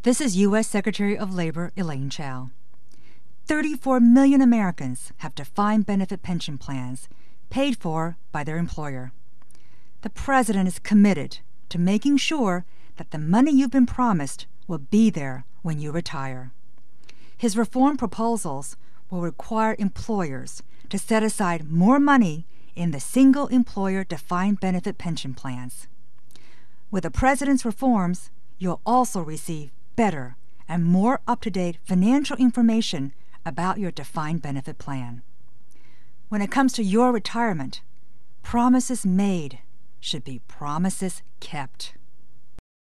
This is U.S. Secretary of Labor Elaine Chao. 34 million Americans have defined benefit pension plans paid for by their employer. The President is committed to making sure that the money you've been promised will be there when you retire. His reform proposals will require employers to set aside more money in the single employer defined benefit pension plans. With the President's reforms, you'll also receive better and more up-to-date financial information about your defined benefit plan. When it comes to your retirement, promises made should be promises kept.